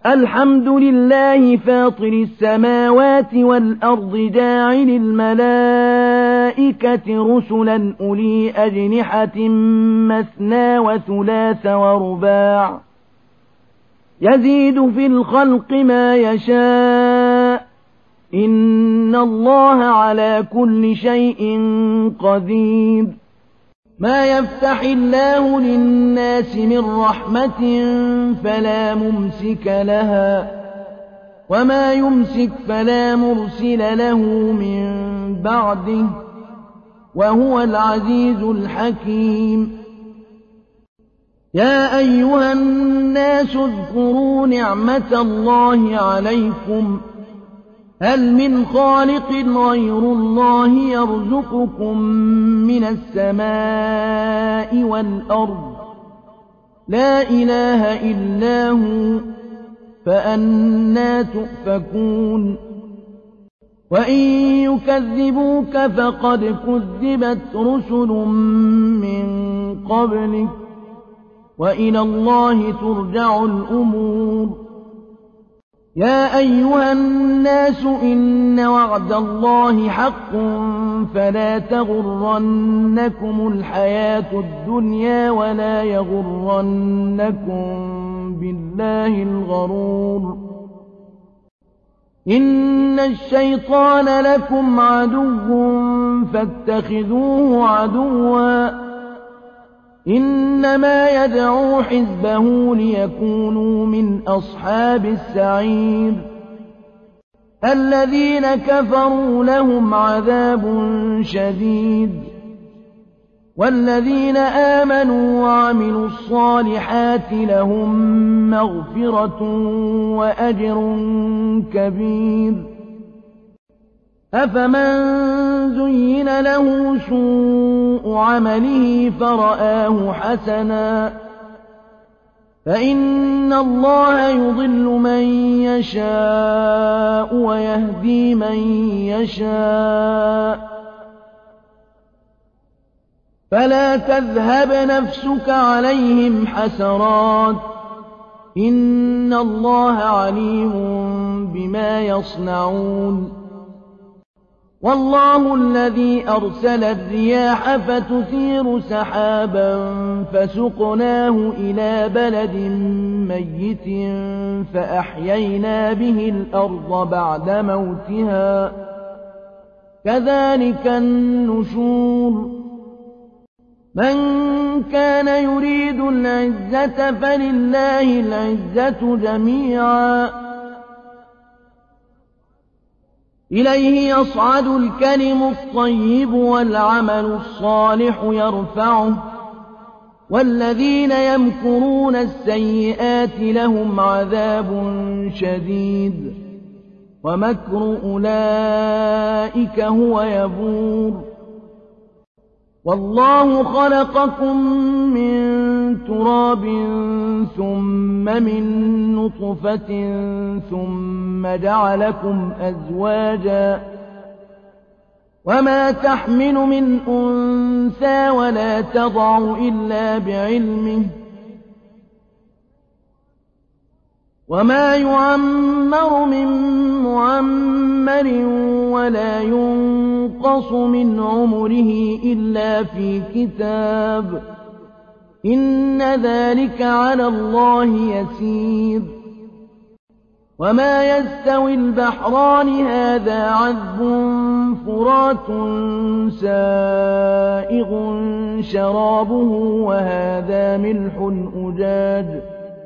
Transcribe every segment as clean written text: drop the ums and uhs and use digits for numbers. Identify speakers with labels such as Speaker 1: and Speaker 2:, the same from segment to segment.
Speaker 1: الحمد لله فاطر السماوات والأرض جاعل الملائكة رسلا أولي أجنحة مثنى وثلاث ورباع يزيد في الخلق ما يشاء إن الله على كل شيء قدير ما يفتح الله للناس من رحمة فلا ممسك لها وما يمسك فلا مرسل له من بعده وهو العزيز الحكيم يا أيها الناس اذكروا نعمة الله عليكم هل من خالق غير الله يرزقكم من السماء والأرض لا إله إلا هو فأنى تؤفكون وإن يكذبوك فقد كذبت رسل من قبلك وإلى الله ترجع الأمور يا أيها الناس إن وعد الله حق فلا تغرنكم الحياة الدنيا ولا يغرنكم بالله الغرور إن الشيطان لكم عدو فاتخذوه عدوا إنما يدعو حزبه ليكونوا من أصحاب السعير الذين كفروا لهم عذاب شديد والذين آمنوا وعملوا الصالحات لهم مغفرة وأجر كبير أفمن زين له سوء عمله فرآه حسنا فإن الله يضل من يشاء ويهدي من يشاء فلا تذهب نفسك عليهم حسرات إن الله عليم بما يصنعون والله الذي أرسل الرياح فتثير سحابا فسقناه إلى بلد ميت فأحيينا به الأرض بعد موتها كذلك النشور من كان يريد العزة فلله العزة جميعا إليه يصعد الكلم الطيب والعمل الصالح يرفعه والذين يمكرون السيئات لهم عذاب شديد ومكر أولئك هو يبور والله خلقكم من تراب ثم من نطفة ثم جعلكم أزواجا وما تحمل من أنثى ولا تضع إلا بعلمه وما يعمر من معمر ولا ينقص من عمره إلا في كتاب إن ذلك على الله يسير وما يستوي البحران هذا عذب فرات سائغ شرابه وهذا ملح أجاج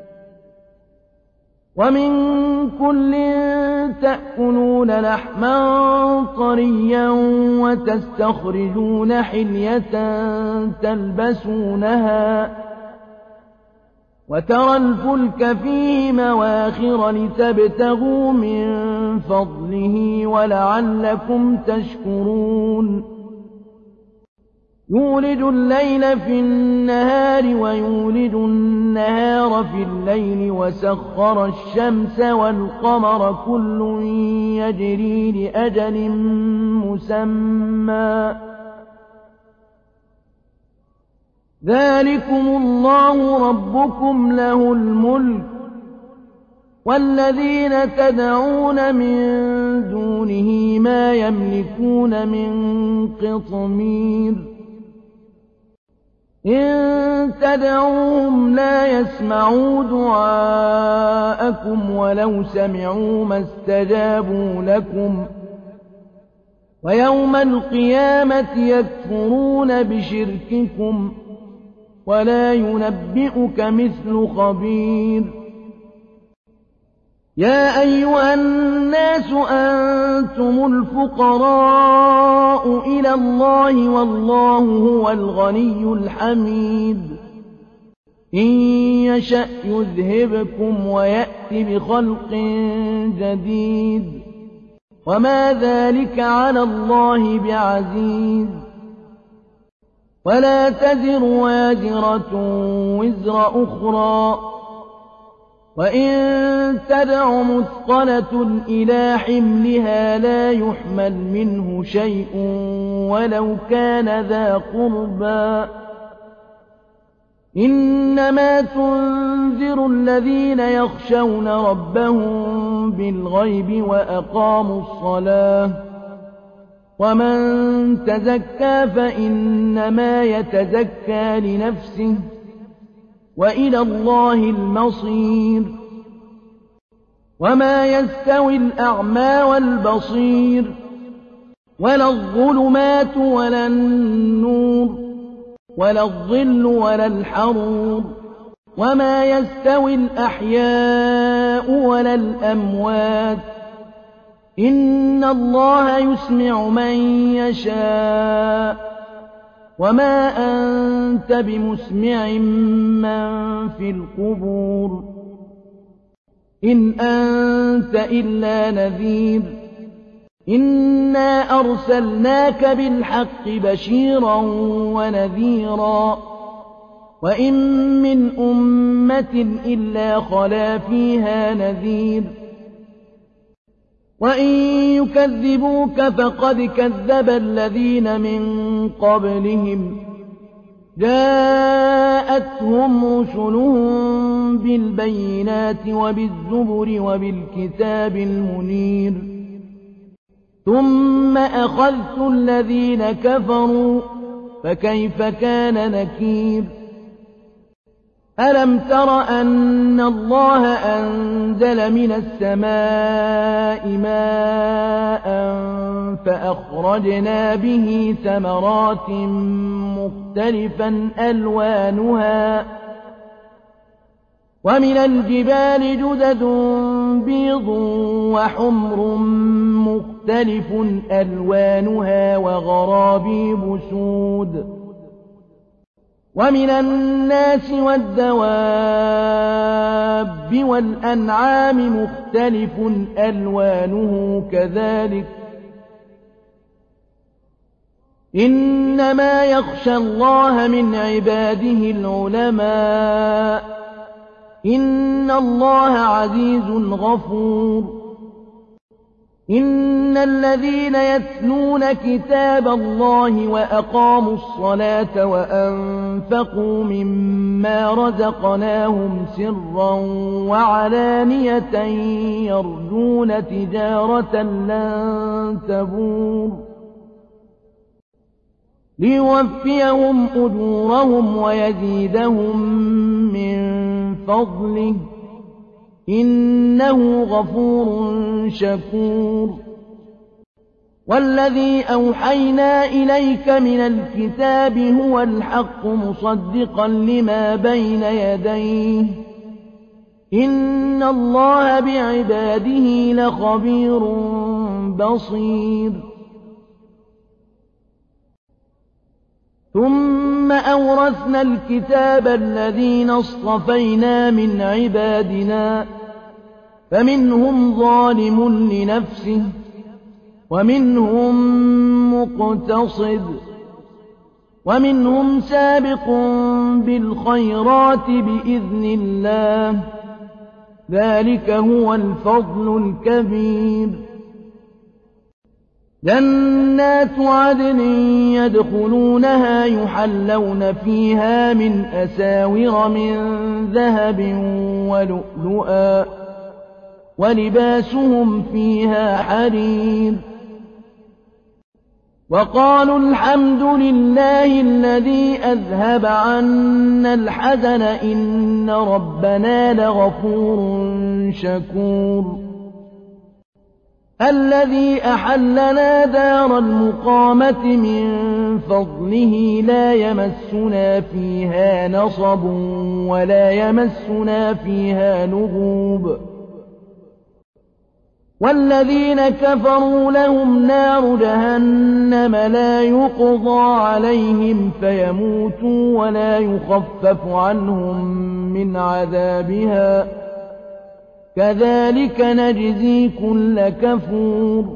Speaker 1: ومن كل تأكلون لحما طريا وتستخرجون حلية تلبسونها وترى الفلك فيه مواخر لتبتغوا من فضله ولعلكم تشكرون يولج الليل في النهار ويولج النهار في الليل وسخر الشمس والقمر كل يجري لأجل مسمى ذلكم الله ربكم له الملك والذين تدعون من دونه ما يملكون من قطمير إن تدعوهم لا يسمعوا دعاءكم ولو سمعوا ما استجابوا لكم ويوم القيامة يكفرون بشرككم ولا ينبئك مثل خبير يا أيها الناس أنتم الفقراء إلى الله والله هو الغني الحميد إن يشأ يذهبكم ويأت بخلق جديد وما ذلك على الله بعزيز ولا تزر وازرة وزر أخرى وإن تدع مثقلة إلى حملها لا يحمل منه شيء ولو كان ذا قربى إنما تنذر الذين يخشون ربهم بالغيب وأقاموا الصلاة ومن تزكى فإنما يتزكى لنفسه وإلى الله المصير وما يستوي الأعمى والبصير ولا الظلمات ولا النور ولا الظل ولا الحرور وما يستوي الأحياء ولا الأموات إن الله يسمع من يشاء وما أنت بمسمع من في القبور إن أنت إلا نذير إنا أرسلناك بالحق بشيرا ونذيرا وإن من أمة إلا خلا فيها نذير وإن يكذبوك فقد كذب الذين من قبلهم جاءتهم رسلهم بالبينات وبالزبر وبالكتاب المنير ثم أخذت الذين كفروا فكيف كان نكير ألم تر أن الله أنزل من السماء ماء فأخرجنا به ثمرات مختلفا ألوانها ومن الجبال جدد بيض وحمر مختلف ألوانها وغرابيب سود ومن الناس والدواب والأنعام مختلف ألوانه كذلك إنما يخشى الله من عباده العلماء إن الله عزيز غفور إن الذين يتلون كتاب الله وأقاموا الصلاة وأنفقوا مما رزقناهم سرا وعلانية يرجون تجارة لن تبور ليوفيهم أجورهم ويزيدهم من فضله إنه غفور شكور والذي أوحينا إليك من الكتاب هو الحق مصدقا لما بين يديه إن الله بعباده لخبير بصير ثم أورثنا الكتاب الذين اصطفينا من عبادنا فمنهم ظالم لنفسه ومنهم مقتصد ومنهم سابق بالخيرات بإذن الله ذلك هو الفضل الكبير جنات عدن يدخلونها يحلون فيها من أساور من ذهب ولؤلؤا ولباسهم فيها حرير وقالوا الحمد لله الذي أذهب عنا الحزن إن ربنا لغفور شكور الذي أحلنا دار المقامة من فضله لا يمسنا فيها نصب ولا يمسنا فيها لغوب والذين كفروا لهم نار جهنم لا يقضى عليهم فيموتوا ولا يخفف عنهم من عذابها كذلك نجزي كل كفور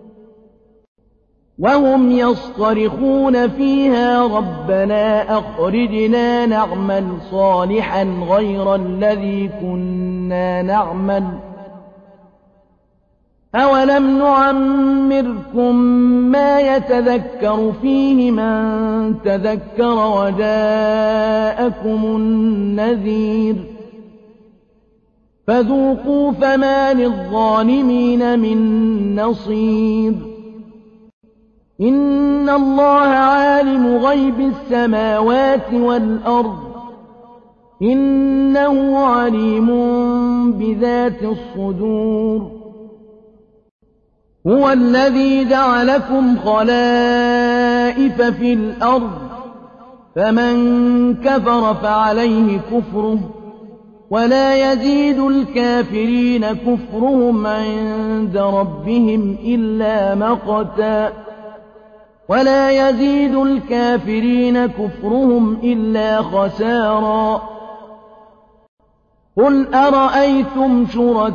Speaker 1: وهم يصطرخون فيها ربنا أخرجنا نعمل صالحا غير الذي كنا نعمل أولم نعمركم ما يتذكر فيه من تذكر وجاءكم النذير فذوقوا فما للظالمين من نصير إن الله عالم غيب السماوات والأرض إنه عليم بذات الصدور هو الذي جعلكم خلائف في الأرض فمن كفر فعليه كفره ولا يزيد الكافرين كفرهم عند ربهم إلا مقتا ولا يزيد الكافرين كفرهم إلا خسارا قل أرأيتم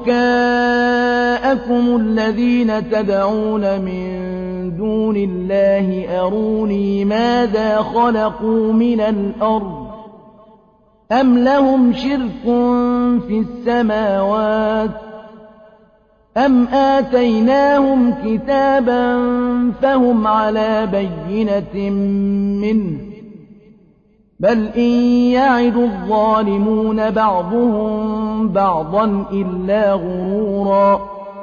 Speaker 1: شركاءكم الذين تدعون من دون الله أروني ماذا خلقوا من الأرض أم لهم شرك في السماوات أم آتيناهم كتابا فهم على بينة منه بل إن يعد الظالمون بعضهم بعضا إلا غرورا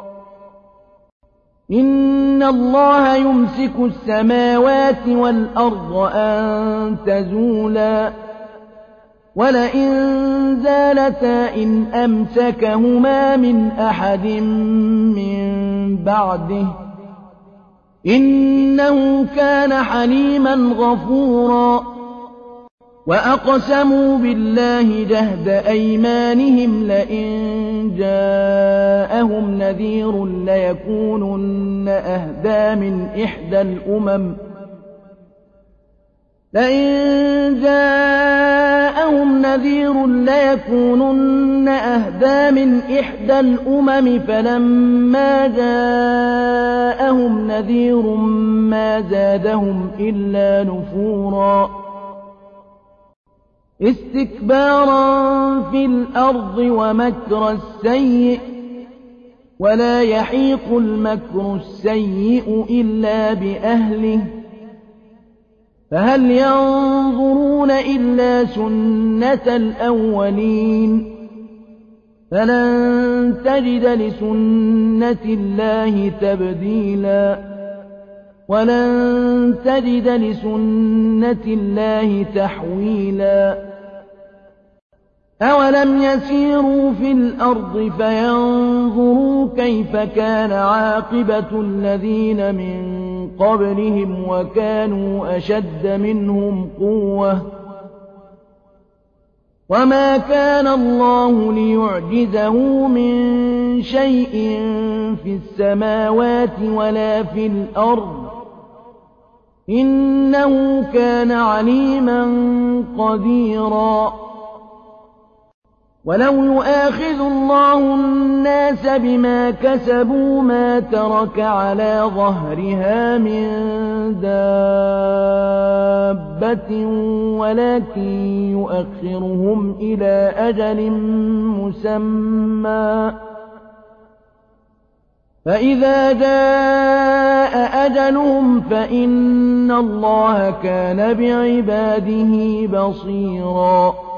Speaker 1: إن الله يمسك السماوات والأرض أن تزولا ولئن زالتا إن أمسكهما من أحد من بعده إنه كان حليما غفورا وأقسموا بالله جهد أيمانهم لئن جاءهم نذير ليكونن أهدى من إحدى الأمم لئن جاءهم نذير ليكونن أهدى من إحدى الأمم فلما جاءهم نذير ما زادهم إلا نفورا استكبارا في الأرض ومكر السيء ولا يحيق المكر السيء إلا بأهله فهل ينظرون إلا سنة الأولين فلن تجد لسنة الله تبديلا ولن تجد لسنة الله تحويلا أولم يسيروا في الأرض فينظروا كيف كان عاقبة الذين من قبلهم وكانوا أشد منهم قوة وما كان الله ليعجزه من شيء في السماوات ولا في الأرض إنه كان عليما قديرا ولو يؤاخذ الله الناس بما كسبوا ما ترك على ظهرها من دابة ولكن يؤخرهم إلى أجل مسمى فإذا جاء أجلهم فإن الله كان بعباده بصيرا